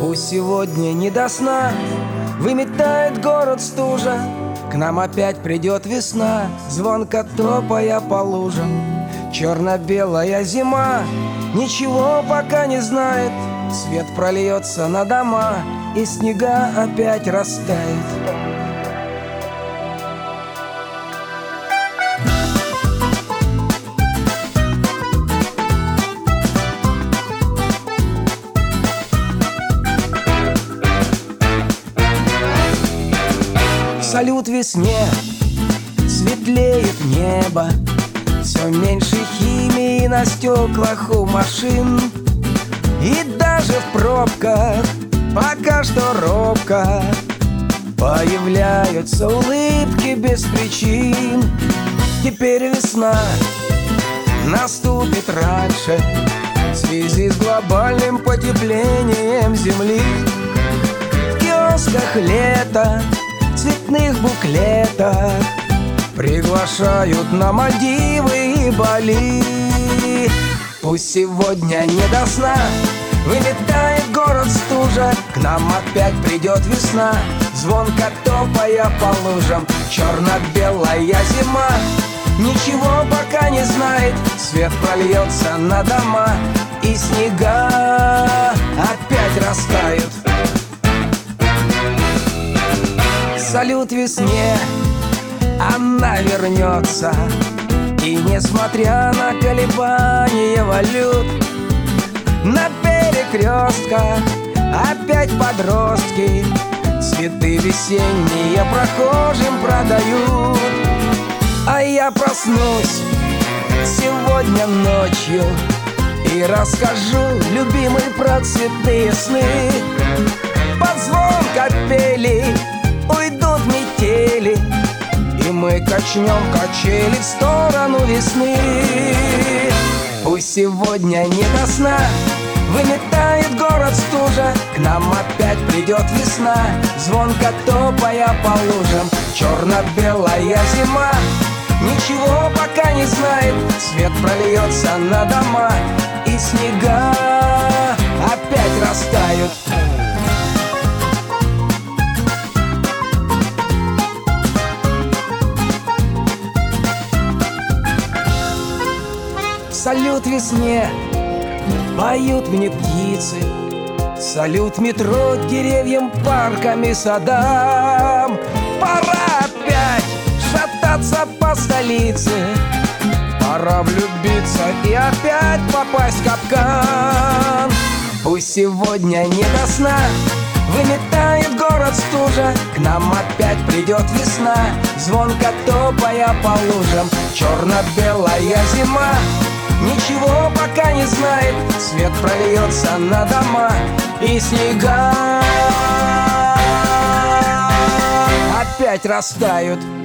Пусть сегодня не до сна выметает город стужа, к нам опять придет весна, звонко топая по лужам. Черно-белая зима ничего пока не знает, свет прольется на дома, и снега опять растает. Салют весне, светлеет небо, все меньше химии на стеклах у машин. И даже в пробках пока что робко появляются улыбки без причин. Теперь весна наступит раньше в связи с глобальным потеплением Земли. В киосках лето, цветных буклетах приглашают на Мальдивы и Бали. Пусть сегодня не до сна выметает город стужа, к нам опять придет весна, звонко топая по лужам. Черно-белая зима ничего пока не знает, свет прольется на дома, и снега опять растают. Салют весне, она вернется, и несмотря на колебания валют, на перекрестках опять подростки цветы весенние прохожим продают. А я проснусь сегодня ночью и расскажу любимой про цветные сны. Под звон капели уйдут метели, и мы качнем качели в сторону весны. Пусть сегодня не до сна выметает город стужа, к нам опять придет весна, звонко топая по лужам. Черно-белая зима ничего пока не знает, свет прольется на дома, и снега опять растают. Салют весне, поют мне птицы, салют метро деревьям, паркам и садам. Пора опять шататься по столице, пора влюбиться и опять попасть в капкан. Пусть сегодня не до сна выметает город стужа, к нам опять придет весна, звонко топая по лужам. Черно-белая зима ничего пока не знает, свет прольется на дома, и снега опять растают.